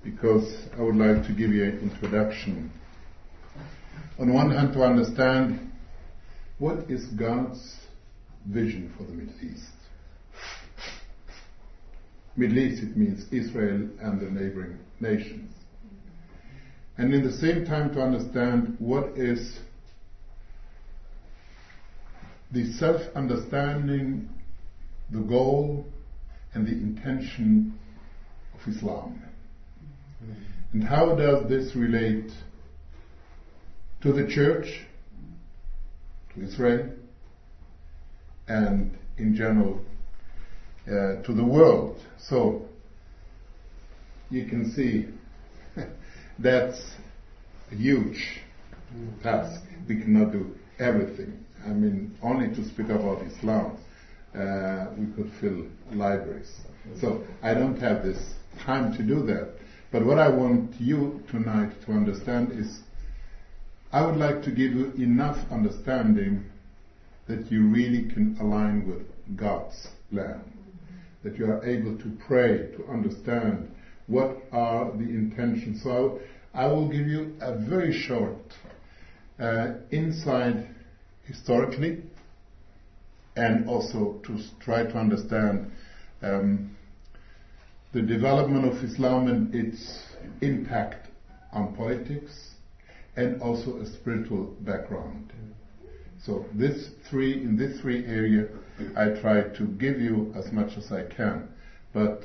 because I would like to give you an introduction. On one hand, to understand what is God's vision for the Middle East. Middle East, it means Israel and the neighboring nations. And in the same time to understand what is the self-understanding, the goal and the intention of Islam. And how does this relate to the church, to Israel, and in general to the world? So you can see that's a huge task. We cannot do everything. I mean, only to speak about Islam, we could fill libraries. So I don't have this time to do that. But what I want you tonight to understand is, I would like to give you enough understanding that you really can align with God's plan. That you are able to pray, to understand what are the intentions. So I will give you a very short insight historically, and also to try to understand the development of Islam and its impact on politics, and also a spiritual background. So in this three area, I try to give you as much as I can, but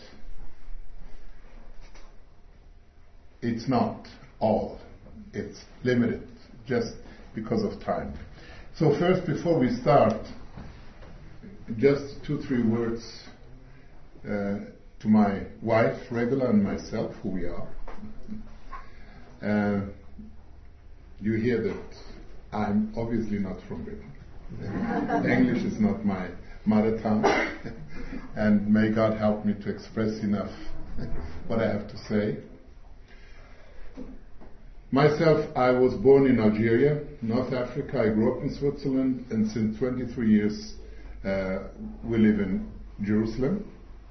it's not all. It's limited, just because of time. So first, before we start, just 2-3 words to my wife, Regula, and myself, who we are. You hear that I'm obviously not from Britain. English is not my mother tongue, and may God help me to express enough what I have to say. Myself, I was born in Algeria, North Africa. I grew up in Switzerland, and since 23 years we live in Jerusalem.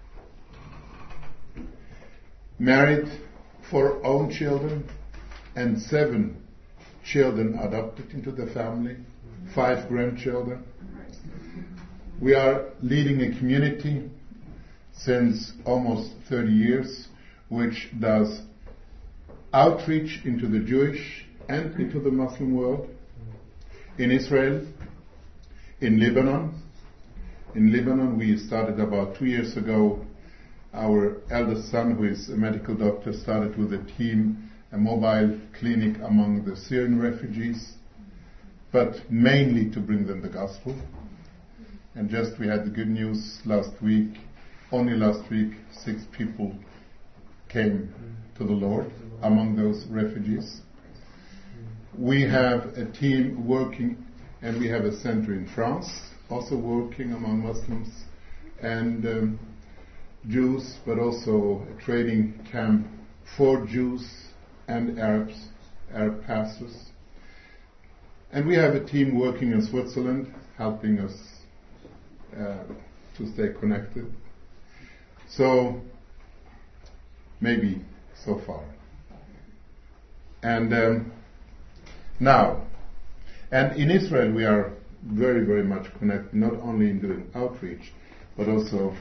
Married, 4 own children, and 7 children adopted into the family, 5 grandchildren. We are leading a community since almost 30 years, which does outreach into the Jewish and into the Muslim world, in Israel, in Lebanon. In Lebanon, we started about 2 years ago. Our eldest son, who is a medical doctor, started with a team, a mobile clinic among the Syrian refugees, but mainly to bring them the gospel. And just we had the good news last week, only last week, 6 people came to the Lord among those refugees. We have a team working, and we have a center in France, also working among Muslims and Jews, but also a training camp for Jews and Arabs, Arab pastors. And we have a team working in Switzerland, helping us to stay connected. So, maybe so far. And now, and in Israel we are very, very much connected, not only in doing outreach, but also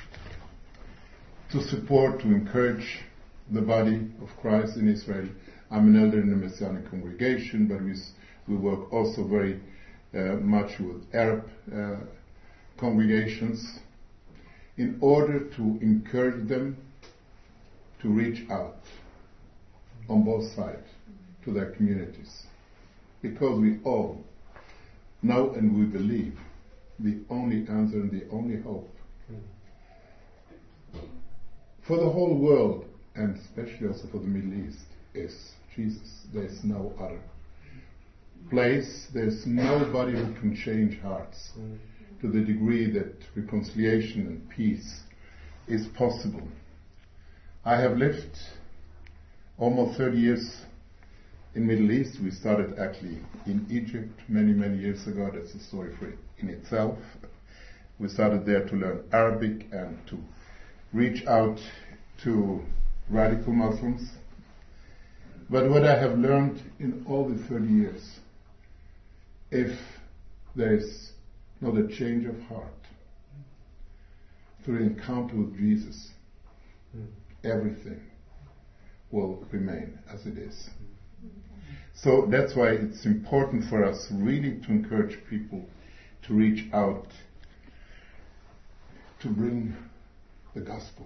to support, to encourage the body of Christ in Israel. I'm an elder in a Messianic congregation, but we work also very much with Arab congregations in order to encourage them to reach out on both sides to their communities. Because we all know and we believe the only answer and the only hope for the whole world, and especially also for the Middle East, is Jesus. There's no other place, there's nobody who can change hearts to the degree that reconciliation and peace is possible. I have lived almost 30 years in Middle East. We started actually in Egypt many, many years ago. That's a story in itself. We started there to learn Arabic and to reach out to radical Muslims. But what I have learned in all the 30 years, if there is not a change of heart through the encounter with Jesus, everything will remain as it is. So that's why it's important for us really to encourage people to reach out, to bring the gospel.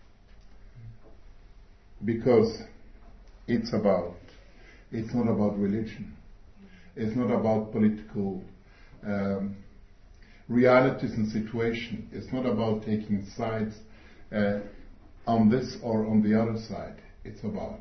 Because it's not about religion. It's not about political realities and situation. It's not about taking sides on this or on the other side. It's about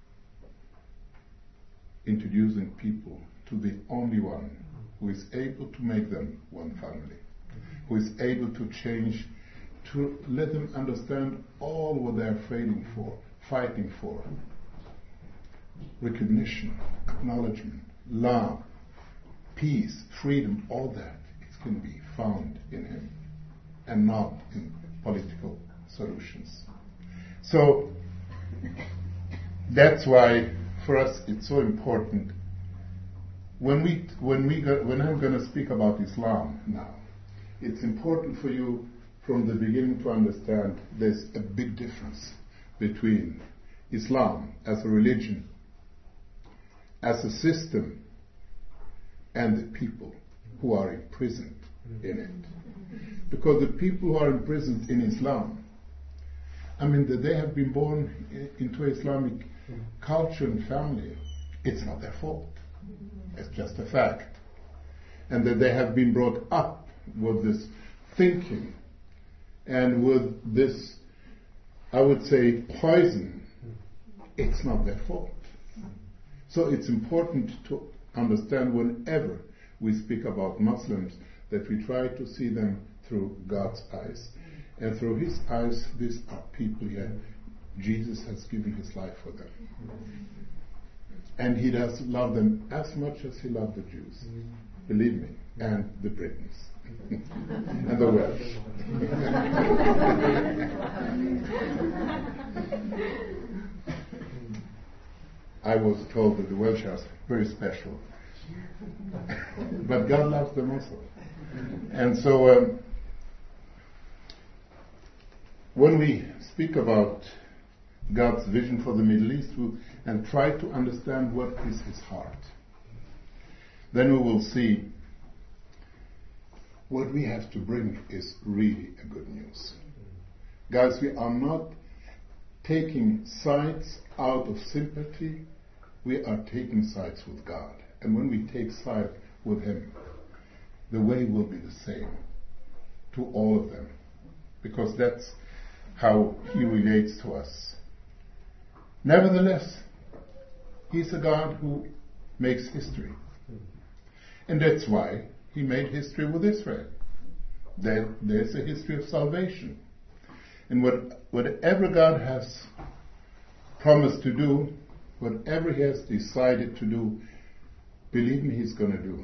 introducing people to the only one who is able to make them one family, who is able to change, to let them understand all what they're fighting for. Recognition, acknowledgement, love, peace, freedom, all that, it can be found in him and not in political solutions. So that's why for us it's so important when I'm going to speak about Islam now, it's important for you from the beginning to understand there's a big difference between Islam as a religion, as a system, and the people who are imprisoned in it. Because the people who are imprisoned in Islam, that they have been born into Islamic culture and family. It's not their fault. It's just a fact. And that they have been brought up with this thinking and with this, I would say, poison. It's not their fault. So it's important to understand whenever we speak about Muslims that we try to see them through God's eyes. And through His eyes, these are people here. Jesus has given His life for them. And He does love them as much as He loved the Jews. Believe me. And the Britons. And the Welsh. I was told that the Welsh are very special. But God loves them also. And so when we speak about God's vision for the Middle East and try to understand what is His heart, then we will see what we have to bring is really a good news. Guys, we are not taking sides out of sympathy. We are taking sides with God. And when we take sides with Him, the way will be the same to all of them. Because that's how He relates to us. Nevertheless, He's a God who makes history. And that's why He made history with Israel. There's a history of salvation. And whatever God has promised to do, whatever He has decided to do, believe me, He's going to do.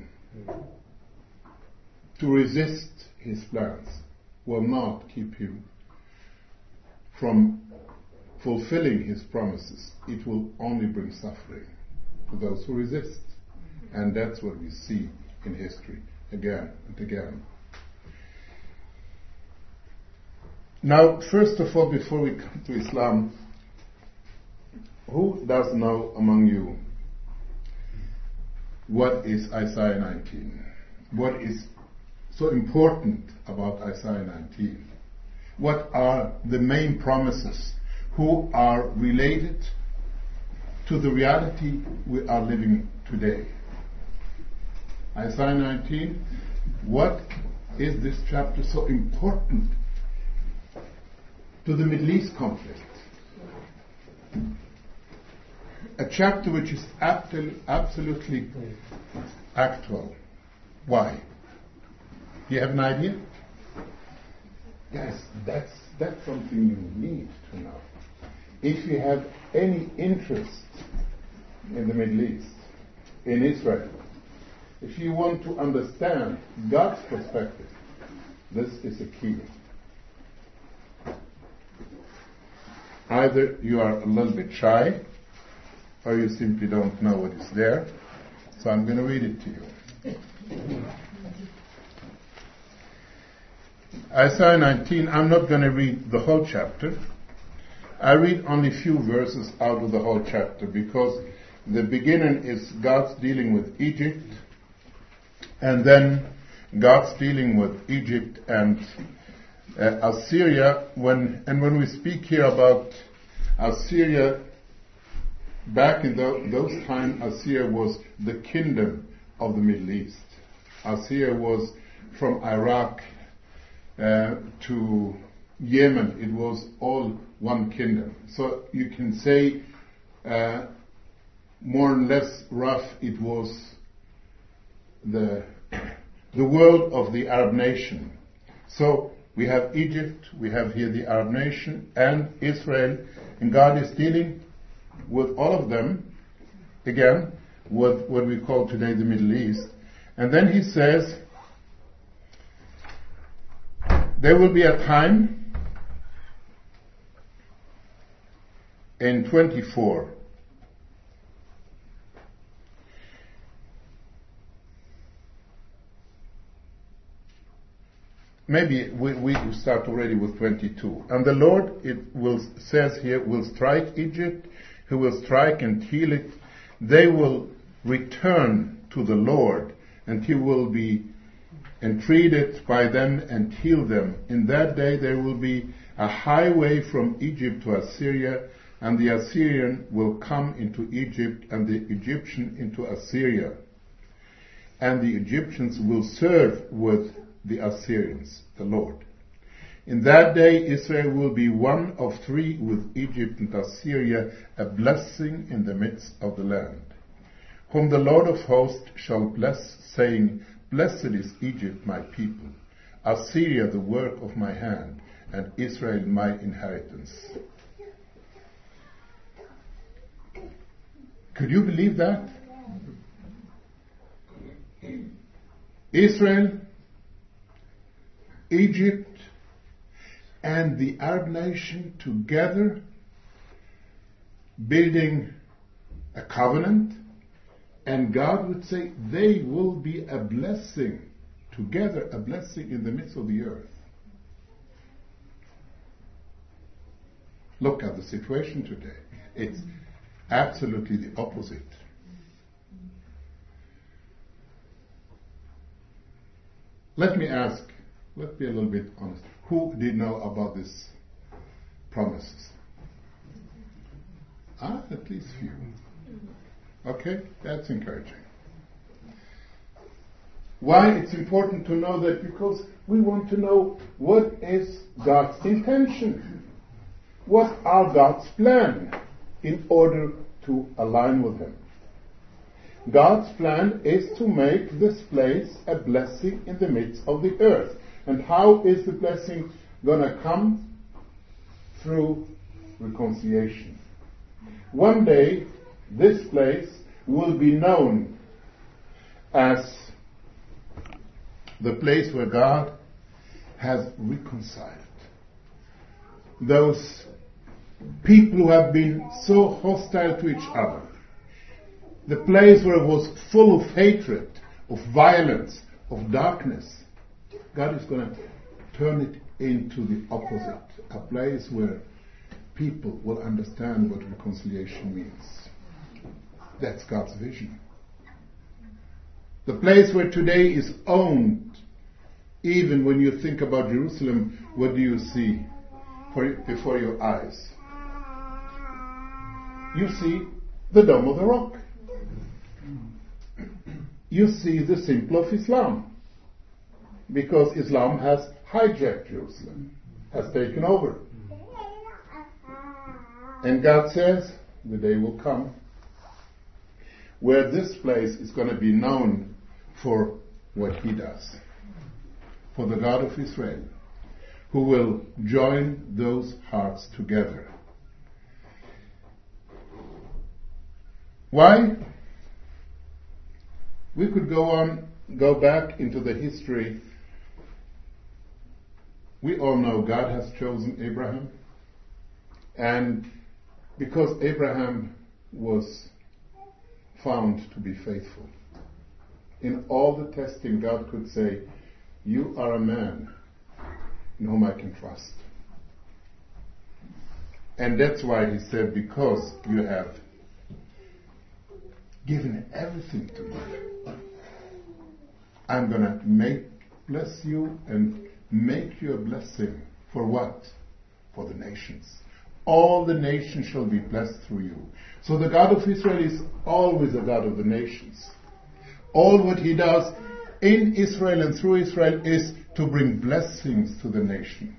To resist His plans will not keep Him from fulfilling His promises. It will only bring suffering to those who resist. And that's what we see in history again and again. Now, first of all, before we come to Islam, who does know among you what is Isaiah 19? What is so important about Isaiah 19? What are the main promises who are related to the reality we are living today? Isaiah 19, what is this chapter so important to the Middle East conflict? A chapter which is absolutely actual. Why? Do you have an idea? Yes, that's something you need to know. If you have any interest in the Middle East, in Israel, if you want to understand God's perspective, this is a key. Either you are a little bit shy, or you simply don't know what is there. So I'm going to read it to you. Isaiah 19, I'm not going to read the whole chapter. I read only a few verses out of the whole chapter, because the beginning is God's dealing with Egypt, and then God's dealing with Egypt and Assyria. When we speak here about Assyria, back in those times, Assyria was the kingdom of the Middle East. Assyria was from Iraq to Yemen. It was all one kingdom. So you can say, more or less rough, it was the world of the Arab nation. So we have Egypt, we have here the Arab nation and Israel, and God is dealing with all of them, again, with what we call today the Middle East. And then he says, there will be a time in 24 maybe we start already with 22. And the Lord, says here, will strike Egypt. He will strike and heal it. They will return to the Lord, and he will be entreated by them and heal them. In that day there will be a highway from Egypt to Assyria, and the Assyrian will come into Egypt, and the Egyptian into Assyria. And the Egyptians will serve with the Assyrians, the Lord. In that day Israel will be one of three with Egypt and Assyria, a blessing in the midst of the land, whom the Lord of hosts shall bless, saying, Blessed is Egypt, my people, Assyria, the work of my hand, and Israel, my inheritance. Could you believe that? Israel, Egypt, and the Arab nation together building a covenant, and God would say they will be a blessing together, a blessing in the midst of the earth. Look at the situation today. It's absolutely the opposite. Let me ask, let's be a little bit honest. Who did know about these promises? At least few. Okay, that's encouraging. Why it's important to know that? Because we want to know what is God's intention. What are God's plan in order to align with Him? God's plan is to make this place a blessing in the midst of the earth. And how is the blessing going to come? Through reconciliation. One day, this place will be known as the place where God has reconciled those people who have been so hostile to each other. The place where it was full of hatred, of violence, of darkness. God is going to turn it into the opposite. A place where people will understand what reconciliation means. That's God's vision. The place where today is owned, even when you think about Jerusalem, what do you see before your eyes? You see the Dome of the Rock. You see the symbol of Islam. Because Islam has hijacked Jerusalem, has taken over. And God says, the day will come where this place is going to be known for what He does. For the God of Israel, who will join those hearts together. Why? We could go back into the history. We all know God has chosen Abraham. And because Abraham was found to be faithful, in all the testing, God could say, you are a man in whom I can trust. And that's why he said, because you have given everything to me, I'm going to bless you and make you a blessing. For what? For the nations. All the nations shall be blessed through you. So the God of Israel is always a God of the nations. All what he does in Israel and through Israel is to bring blessings to the nation.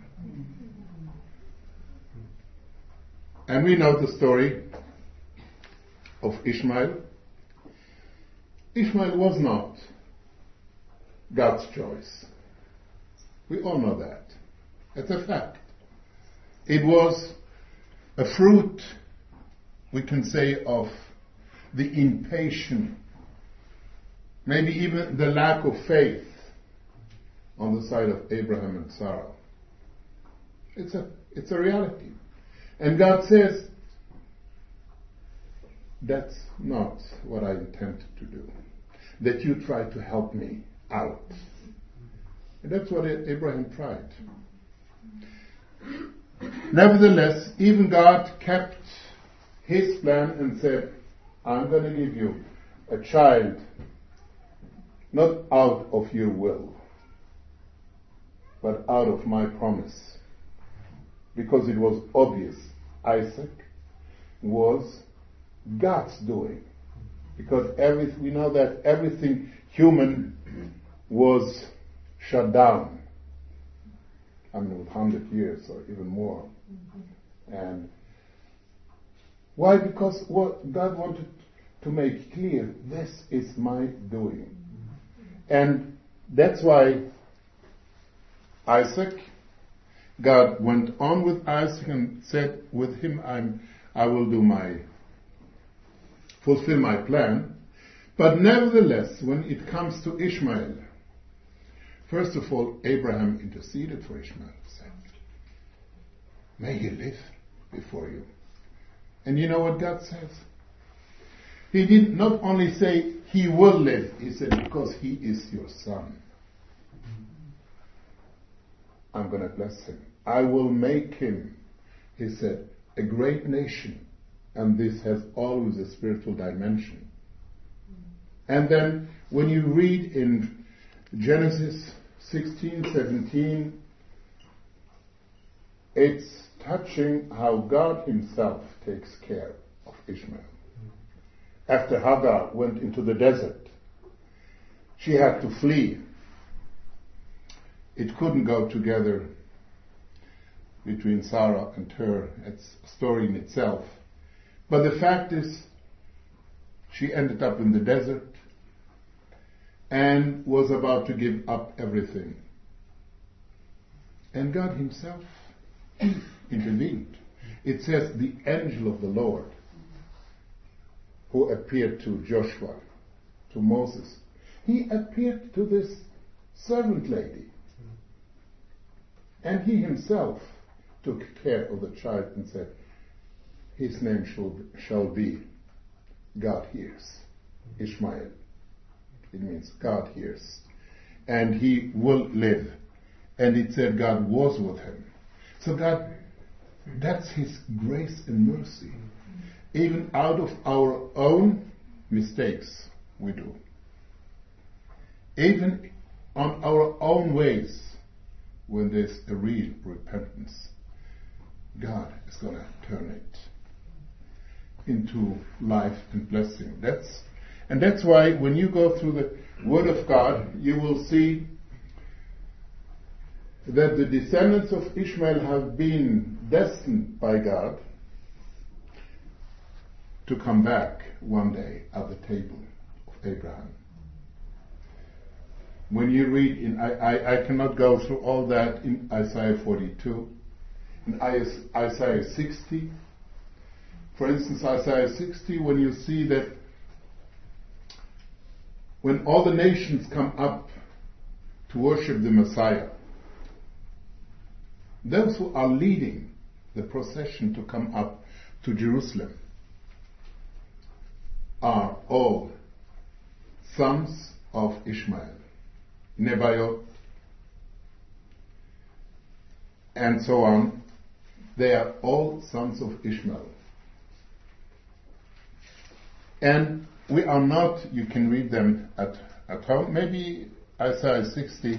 And we know the story of Ishmael. Ishmael was not God's choice. We all know that. It's a fact. It was a fruit, we can say, of the impatience, maybe even the lack of faith on the side of Abraham and Sarah. It's a reality. And God says, that's not what I intend to do. That you try to help me out. And that's what Abraham tried. Nevertheless, even God kept his plan and said, I'm going to give you a child, not out of your will, but out of my promise. Because it was obvious Isaac was God's doing. Because we know that everything human was shut down. With 100 years or even more. And why? Because what God wanted to make clear, this is my doing. And that's why Isaac, God went on with Isaac and said, with him I will fulfill my plan. But nevertheless, when it comes to Ishmael, first of all, Abraham interceded for Ishmael. Said, may he live before you. And you know what God says? He did not only say he will live, he said, because he is your son. I'm going to bless him. I will make him, he said, a great nation. And this has always a spiritual dimension. And then when you read in Genesis 16:17, it's touching how God himself takes care of Ishmael. After Hagar went into the desert, she had to flee. It couldn't go together between Sarah and her. It's a story in itself. But the fact is, she ended up in the desert and was about to give up everything. And God himself intervened. It says the angel of the Lord who appeared to Joshua, to Moses, he appeared to this servant lady. And he himself took care of the child and said, his name shall be God hears. Ishmael. It means God hears. And he will live. And it said God was with him. So God, that's his grace and mercy. Even out of our own mistakes we do. Even on our own ways, when there's a real repentance, God is going to turn it into life and blessing. That's why when you go through the Word of God, you will see that the descendants of Ishmael have been destined by God to come back one day at the table of Abraham. When you read I cannot go through all that in Isaiah 42, in Isaiah 60. For instance, Isaiah 60, when you see that when all the nations come up to worship the Messiah, those who are leading the procession to come up to Jerusalem are all sons of Ishmael, Nebaioth, and so on. They are all sons of Ishmael. And we are not, you can read them at home, maybe Isaiah 60,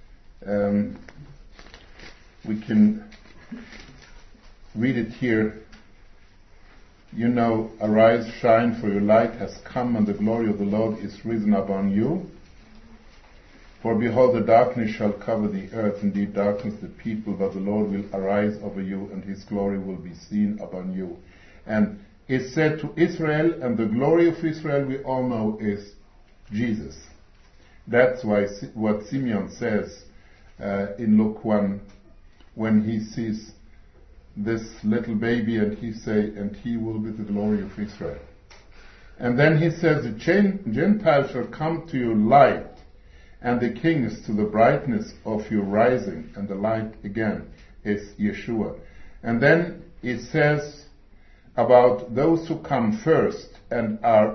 we can read it here. You know, arise, shine, for your light has come, and the glory of the Lord is risen upon you. For behold, the darkness shall cover the earth, and deep darkness the people, but the Lord will arise over you, and his glory will be seen upon you. And it said to Israel, and the glory of Israel we all know is Jesus. That's why what Simeon says in Luke 1, when he sees this little baby, and he say, and he will be the glory of Israel. And then he says, the Gentiles shall come to your light, and the kings to the brightness of your rising. And the light again is Yeshua. And then it says about those who come first and are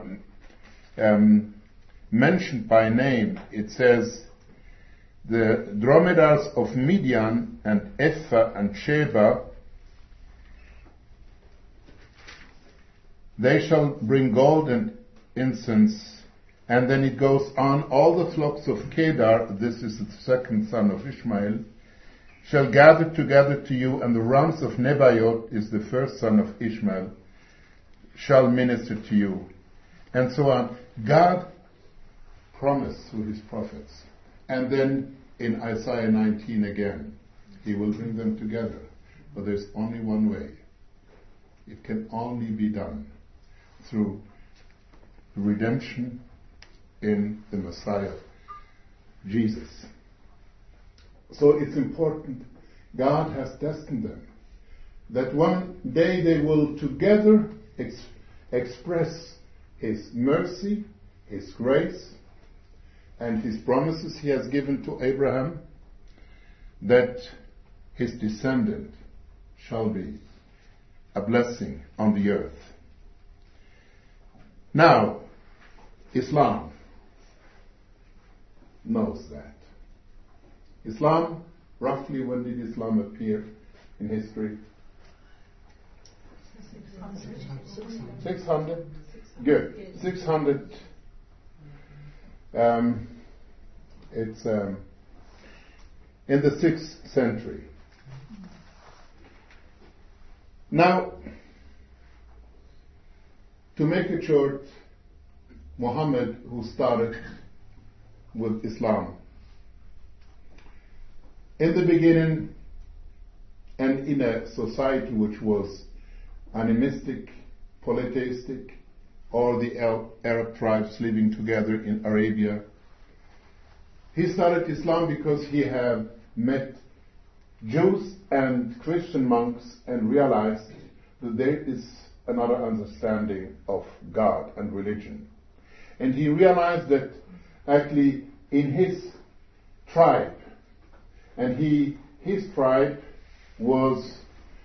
mentioned by name. It says the dromedaries of Midian and Ephah and Sheba, they shall bring gold and incense. And then it goes on, all the flocks of Kedar, this is the second son of Ishmael, shall gather together to you, and the rams of Nebaioth is the first son of Ishmael, shall minister to you. And so on. God promised through his prophets. And then in Isaiah 19 again, he will bring them together. But there's only one way. It can only be done through redemption in the Messiah, Jesus. So it's important. God has destined them that one day they will together express his mercy, his grace, and his promises he has given to Abraham, that his descendant shall be a blessing on the earth. Now, Islam knows that. Islam, roughly when did Islam appear in history? 600? Good. 600. It's in the 6th century. Now, to make it short, Muhammad, who started with Islam, in the beginning, and in a society which was animistic, polytheistic, all the Arab tribes living together in Arabia, he started Islam because he had met Jews and Christian monks and realized that there is another understanding of God and religion. And he realized that actually in his tribe, and his tribe was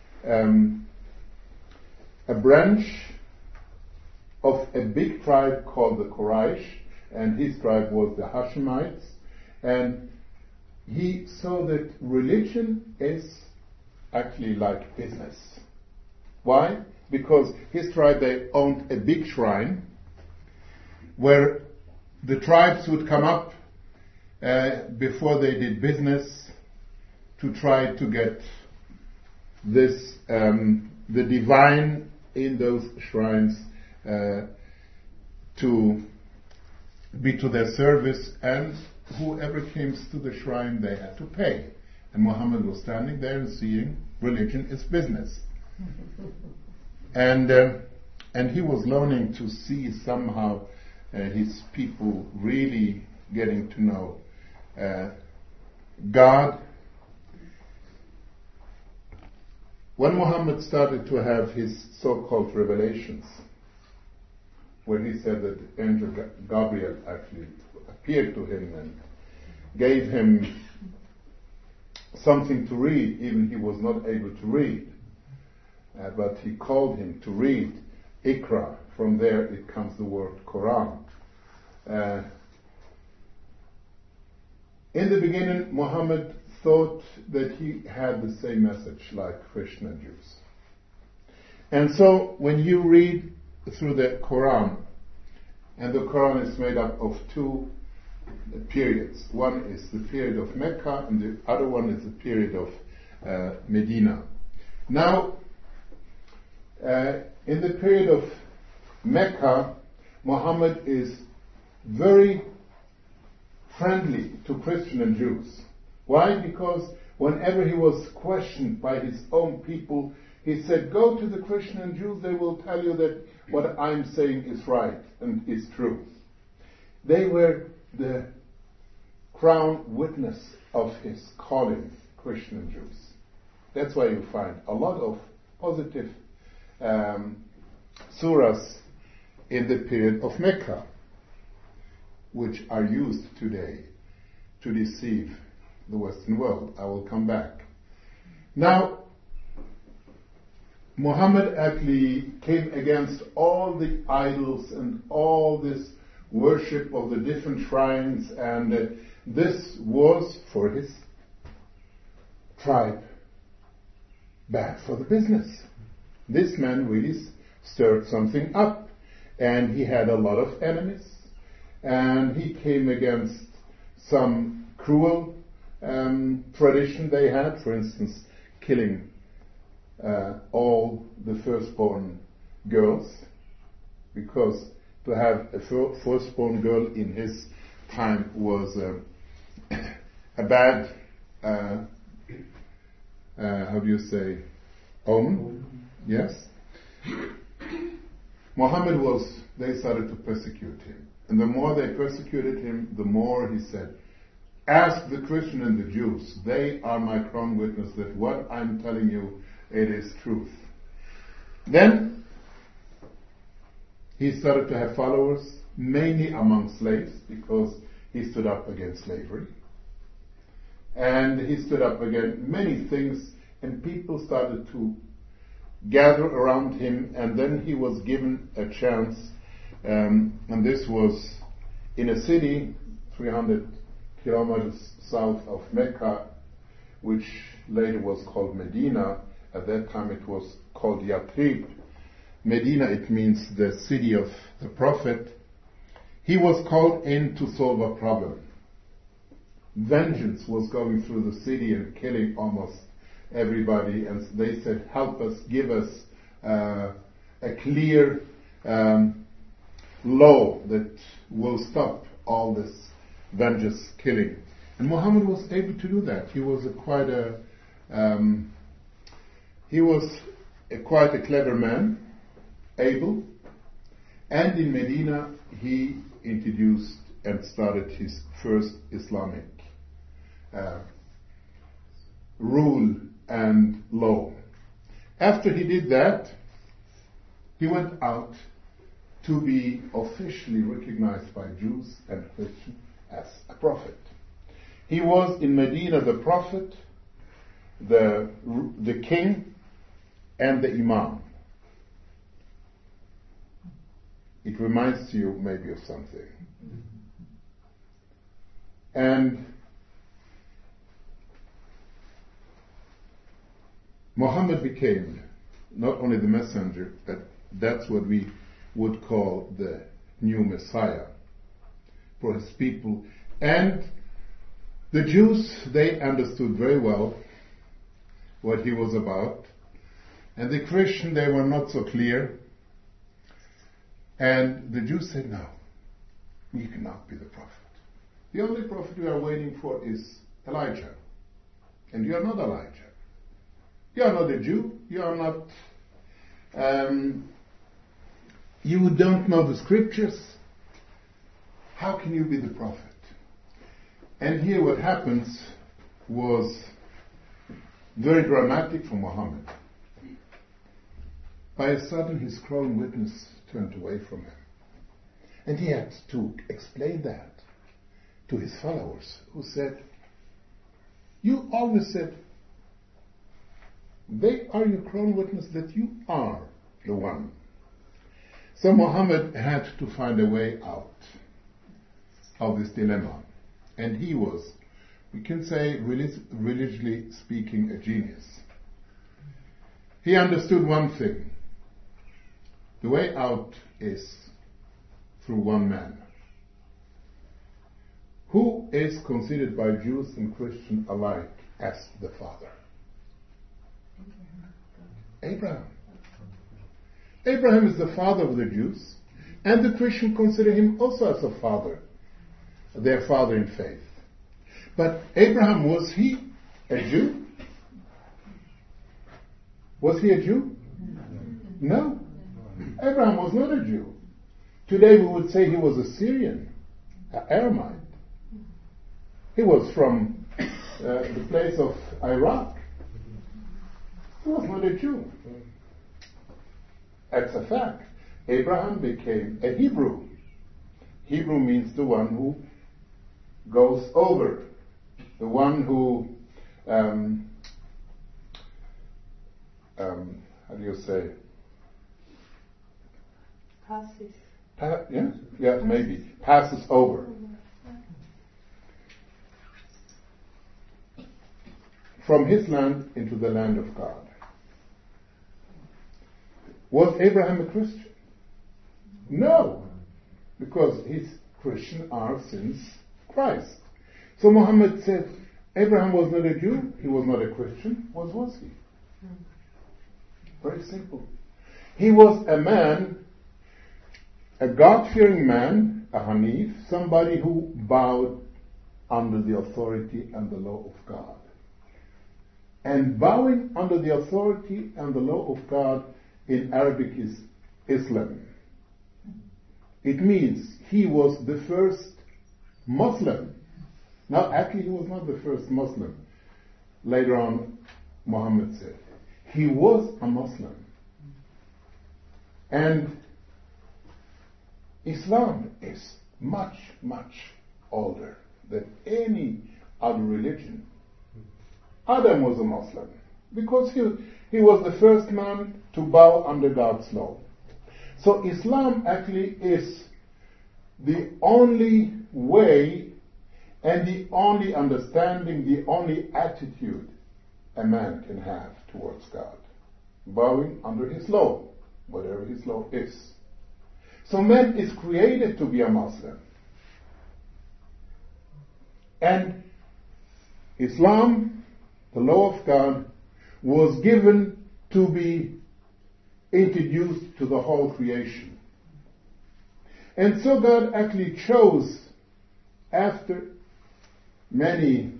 a branch of a big tribe called the Quraysh, and his tribe was the Hashemites, and he saw that religion is actually like business. Why? Because his tribe, they owned a big shrine where the tribes would come up before they did business to try to get this, the divine in those shrines to be to their service, and whoever came to the shrine, they had to pay. And Muhammad was standing there and seeing religion is business. And he was learning to see somehow his people really getting to know God. When Muhammad started to have his so-called revelations, where he said that angel Gabriel actually appeared to him and gave him something to read, even he was not able to read, but he called him to read Iqra. From there it comes the word Quran. In the beginning, Muhammad thought that he had the same message like Christian and Jews. And so when you read through the Quran, and the Quran is made up of two periods. One is the period of Mecca, and the other one is the period of Medina. Now, in the period of Mecca, Muhammad is very friendly to Christian and Jews. Why? Because whenever he was questioned by his own people, he said, go to the Christian and Jews, they will tell you that what I'm saying is right and is true. They were the crown witness of his calling, Christian and Jews. That's why you find a lot of positive surahs in the period of Mecca, which are used today to deceive the Western world. I will come back. Now, Muhammad actually came against all the idols and all this worship of the different shrines, and this was for his tribe bad for the business. This man really stirred something up, and he had a lot of enemies, and he came against some cruel tradition they had, for instance, killing all the firstborn girls, because to have a firstborn girl in his time was a bad, how do you say, omen? Yes? Muhammad they started to persecute him. And the more they persecuted him, the more he said, ask the Christian and the Jews. They are my crown witness that what I'm telling you, it is truth. Then he started to have followers, mainly among slaves, because he stood up against slavery. And he stood up against many things, and people started to gather around him, and then he was given a chance, and this was in a city 300 kilometers south of Mecca, which later was called Medina. At that time it was called Yathrib. Medina, it means the city of the Prophet. He was called in to solve a problem. Vengeance was going through the city and killing almost everybody, and they said, help us, give us a clear law that will stop all this vengeance killing. And Muhammad was able to do that. He was quite a clever man, able, and in Medina he introduced and started his first Islamic rule and law. After he did that, he went out to be officially recognized by Jews and Christians as a prophet. He was in Medina the prophet, the king, and the imam. It reminds you maybe of something. And Muhammad became not only the messenger, but that's what we would call the new Messiah for his people. And the Jews, they understood very well what he was about. And the Christians, they were not so clear. And the Jews said, no, you cannot be the prophet. The only prophet we are waiting for is Elijah. And you are not Elijah. You are not a Jew. You are not, you don't know the scriptures. How can you be the prophet? And here what happens was very dramatic for Muhammad. By a sudden his crown witness turned away from him. And he had to explain that to his followers, who said, you always said They are your crown witness that you are the one. So Muhammad had to find a way out of this dilemma. And he was, we can say, religiously speaking, a genius. He understood one thing. The way out is through one man. Who is considered by Jews and Christians alike as the father? Abraham. Abraham is the father of the Jews, and the Christians consider him also as a father, their father in faith. But Abraham, was he a Jew? Was he a Jew? No. Abraham was not a Jew. Today we would say he was a Syrian, an Aramite. He was from the place of Iraq. He was not a Jew. That's a fact. Abraham became a Hebrew. Hebrew means the one who goes over, the one who, how do you say? Passes. Maybe. Passes over. From his land into the land of God. Was Abraham a Christian? No, because his Christians are since Christ. So Muhammad said, Abraham was not a Jew, he was not a Christian. What was he? Very simple. He was a man, a God-fearing man, a Hanif, somebody who bowed under the authority and the law of God. And bowing under the authority and the law of God in Arabic is Islam. It means he was the first Muslim. Now, actually, he was not the first Muslim. Later on, Muhammad said, he was a Muslim. And Islam is much, much older than any other religion. Adam was a Muslim because he was the first man to bow under God's law. So Islam actually is the only way and the only understanding, the only attitude a man can have towards God. Bowing under his law, whatever his law is. So man is created to be a Muslim. And Islam, the law of God, was given to be introduced to the whole creation. And so God actually chose, after many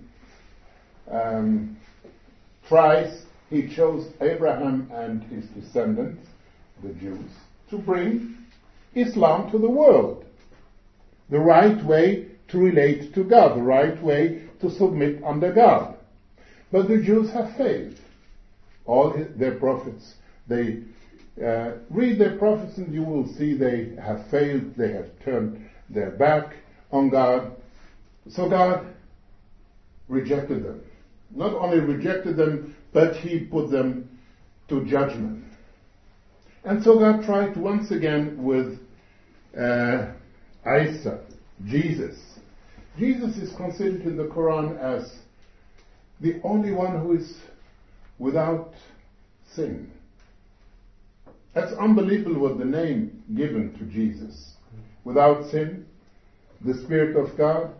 tries, he chose Abraham and his descendants, the Jews, to bring Islam to the world. The right way to relate to God, the right way to submit under God. But the Jews have failed. All their prophets, they read their prophets and you will see they have failed, they have turned their back on God. So God rejected them. Not only rejected them, but he put them to judgment. And so God tried once again with Isa, Jesus. Jesus is considered in the Quran as the only one who is without sin. That's unbelievable what the name given to Jesus. Without sin, the Spirit of God,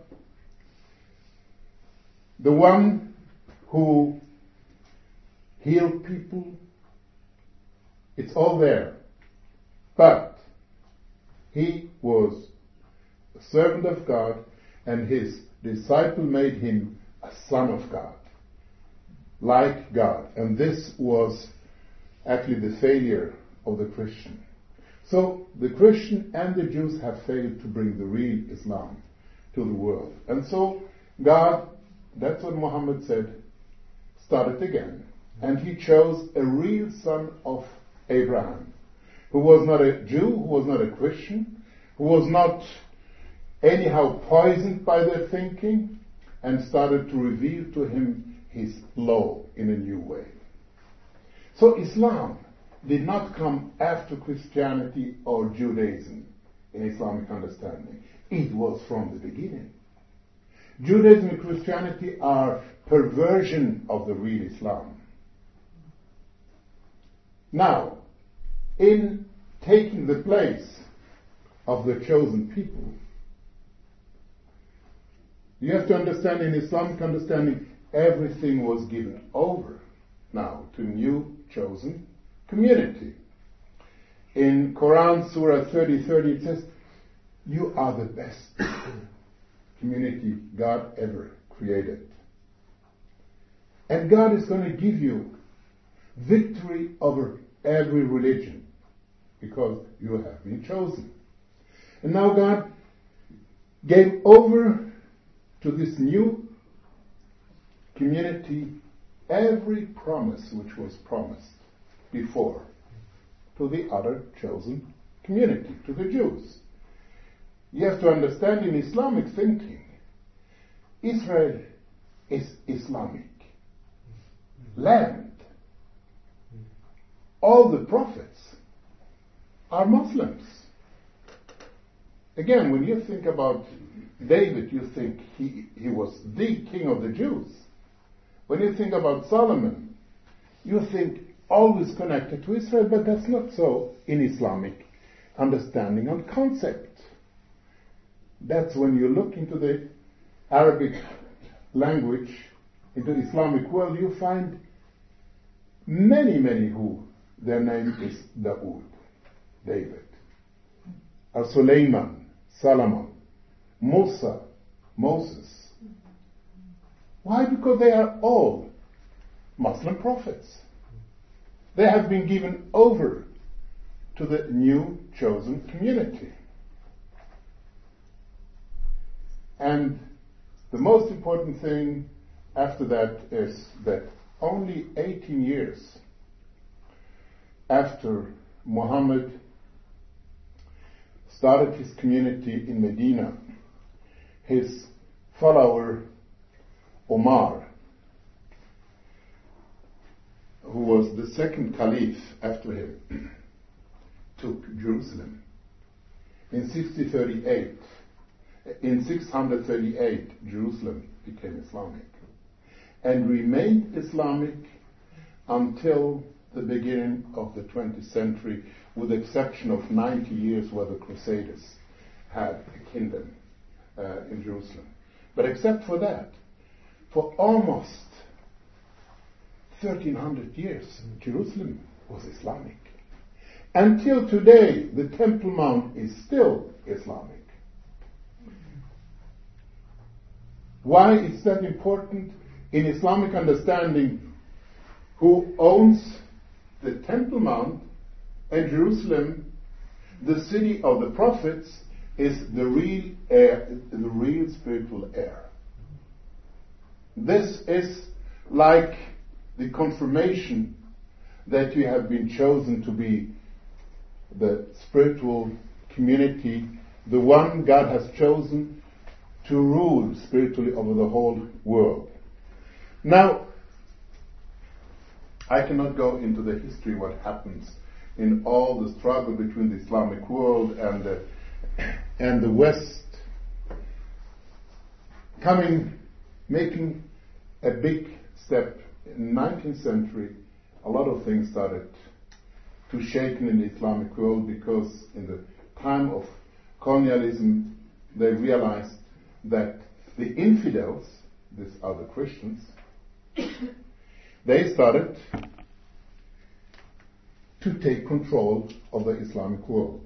the one who healed people, it's all there. But he was a servant of God and his disciple made him a son of God. Like God. And this was actually the failure of the Christian. So the Christian and the Jews have failed to bring the real Islam to the world. And so God, that's what Muhammad said, started again. And he chose a real son of Abraham, who was not a Jew, who was not a Christian, who was not anyhow poisoned by their thinking, and started to reveal to him his law in a new way. So Islam did not come after Christianity or Judaism in Islamic understanding. It was from the beginning. Judaism and Christianity are perversion of the real Islam. Now, in taking the place of the chosen people, you have to understand, in Islamic understanding, everything was given over now to new chosen community. In Quran Surah 30:30 it says, you are the best community God ever created. And God is going to give you victory over every religion because you have been chosen. And now God gave over to this new community every promise which was promised before to the other chosen community, to the Jews. You have to understand, in Islamic thinking, Israel is Islamic land. All the prophets are Muslims. Again, when you think about David, you think he was the king of the Jews. When you think about Solomon, you think always connected to Israel, but that's not so in Islamic understanding and concept. That's when you look into the Arabic language, into the Islamic world, you find many who their name is Dawood, David, or Suleiman, Solomon, Musa, Moses. Why? Because they are all Muslim prophets. They have been given over to the new chosen community. And the most important thing after that is that only 18 years after Muhammad started his community in Medina, his follower Omar, who was the second caliph after him, took Jerusalem. In 638, Jerusalem became Islamic and remained Islamic until the beginning of the 20th century, with the exception of 90 years where the Crusaders had a kingdom in Jerusalem. But except for that, for almost 1300 years, Jerusalem was Islamic. Until today, the Temple Mount is still Islamic. Why is that important? In Islamic understanding, who owns the Temple Mount and Jerusalem, the city of the prophets, is the real heir, the real spiritual heir. This is like the confirmation that you have been chosen to be the spiritual community, the one God has chosen to rule spiritually over the whole world. Now, I cannot go into the history what happens in all the struggle between the Islamic world and the West making a big step. In the 19th century, a lot of things started to shaken in the Islamic world, because in the time of colonialism they realized that the infidels, these are the Christians, they started to take control of the Islamic world.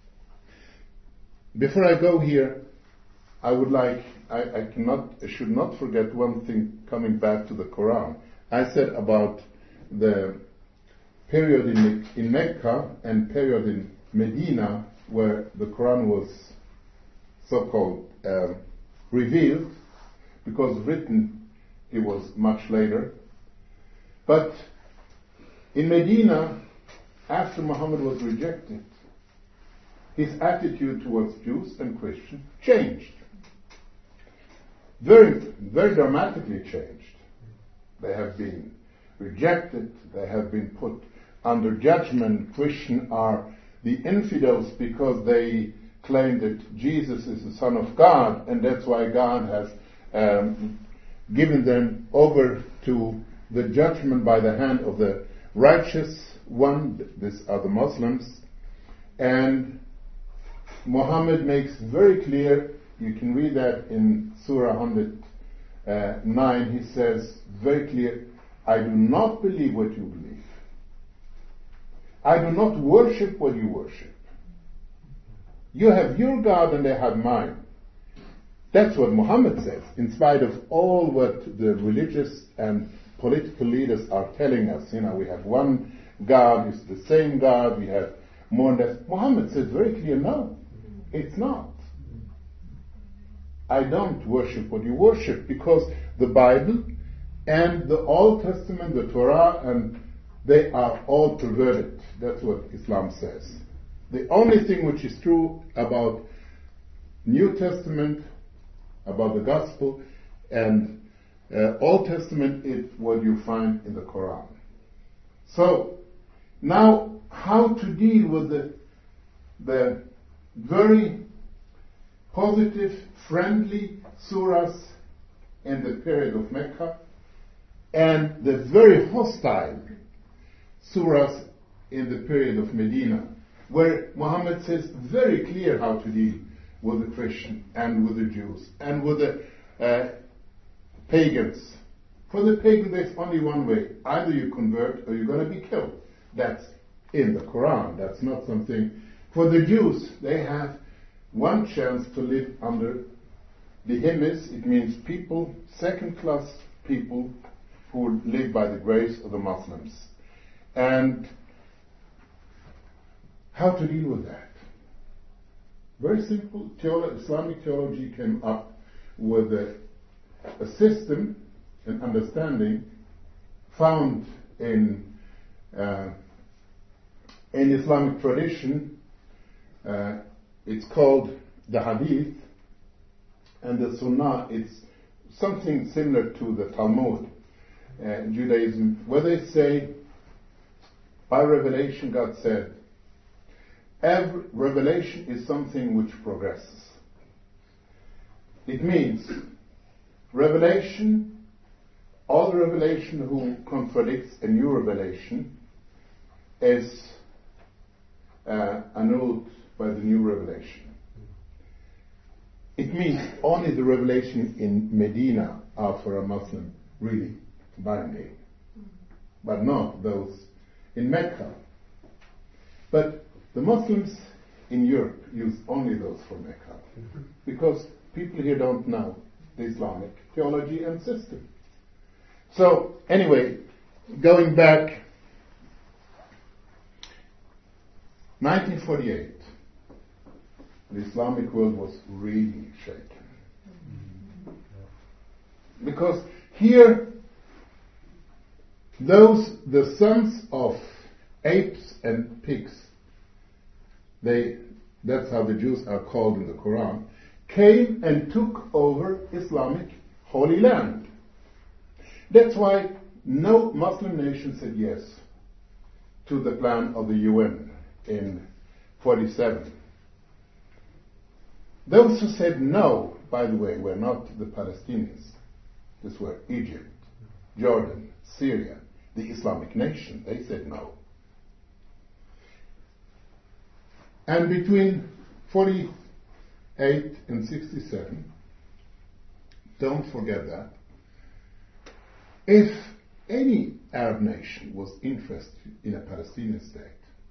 Before I go here, I should not forget one thing, coming back to the Quran. I said about the period in Mecca and period in Medina where the Quran was so-called revealed, because written it was much later. But in Medina, after Muhammad was rejected, his attitude towards Jews and Christians changed. Very, very dramatically changed. They have been rejected. They have been put under judgment. Christians are the infidels because they claim that Jesus is the Son of God, and that's why God has given them over to the judgment by the hand of the righteous one. These are the Muslims. And Muhammad makes very clear, you can read that in Surah 109, he says very clear, I do not believe what you believe. I do not worship what you worship. You have your God and they have mine. That's what Muhammad says, in spite of all what the religious and political leaders are telling us. We have one God, it's the same God, we have more and less. Muhammad says very clear, no, it's not. I don't worship what you worship, because the Bible and the Old Testament, the Torah, and they are all perverted. That's what Islam says. The only thing which is true about New Testament, about the Gospel, and Old Testament is what you find in the Quran. So, now how to deal with the very positive, friendly surahs in the period of Mecca and the very hostile surahs in the period of Medina, where Muhammad says very clear how to deal with the Christian and with the Jews and with the pagans. For the pagan there's only one way. Either you convert or you're going to be killed. That's in the Quran. That's not something. For the Jews, they have one chance to live under the himmis. It means people, second-class people who live by the grace of the Muslims. And how to deal with that? Very simple. Islamic theology came up with a system, an understanding found in Islamic tradition. It's called the Hadith, and the Sunnah. It's something similar to the Talmud, Judaism, where they say, by revelation, God said, every revelation is something which progresses. It means revelation, all the revelation who contradicts a new revelation is annulled by the new revelation. It means only the revelation in Medina are for a Muslim really binding, but not those in Mecca. But the Muslims in Europe use only those for Mecca, because people here don't know the Islamic theology and system. So, anyway, going back, 1948, the Islamic world was really shaken. Because here, the sons of apes and pigs, that's how the Jews are called in the Quran, came and took over Islamic Holy Land. That's why no Muslim nation said yes to the plan of the UN in 47. Those who said no, by the way, were not the Palestinians. These were Egypt, Jordan, Syria, the Islamic nation. They said no. And between 48 and 67, don't forget that, if any Arab nation was interested in a Palestinian state,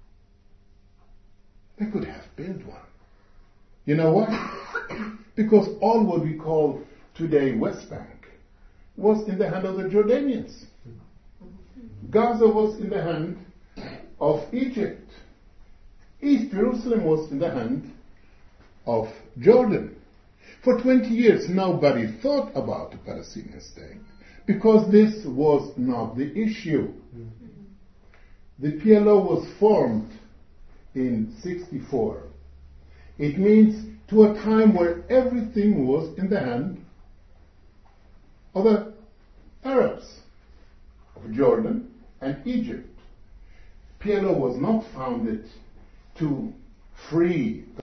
they could have built one. You know why? Because all what we call today West Bank was in the hand of the Jordanians. Gaza was in the hand of Egypt. East Jerusalem was in the hand of Jordan. For 20 years nobody thought about a Palestinian state, because this was not the issue. The PLO was formed in 64. It means to a time where everything was in the hand of the Arabs. of Jordan and Egypt. PLO was not founded to free